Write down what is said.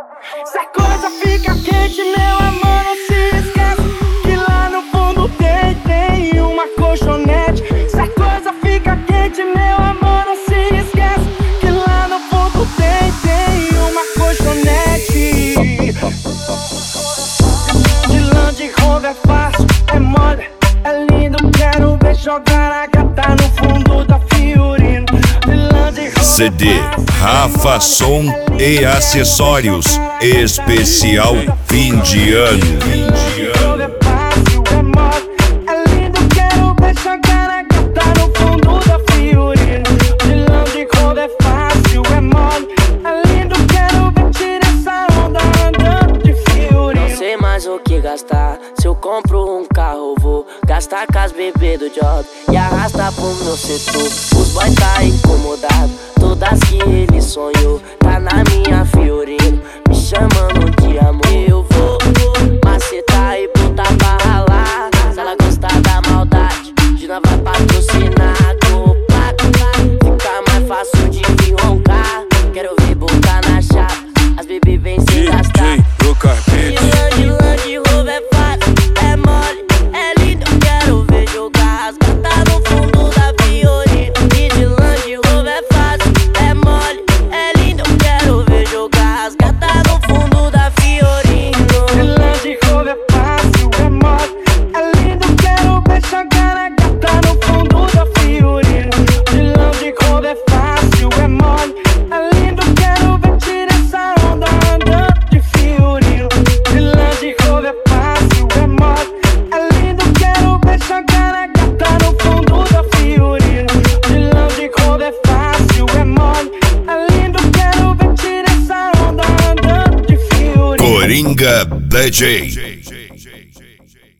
Se a coisa fica quente, meu amor, não se esquece que lá no fundo tem uma colchonete. Se a coisa fica quente, meu amor, não se esquece que lá no fundo tem uma colchonete. De Land Rover é fácil, é mole, é lindo, quero ver jogar a gata no fundo da Fiorino. CD Rafa Som e Acessórios especial fim de ano. Se eu compro um carro, vou gastar com as bebês do job e arrastar pro meu setor. Os boys tá incomodado, todas que ele sonhou tá na minha Fiorino, me chamando de amor. Eu vou macetar e botar pra ralar. Se ela gostar da maldade, Gina vai patrocinar. Fica mais fácil de vir roncar. Quero ver botar na chapa, as bebês vêm sem gastar. Coringa DJ.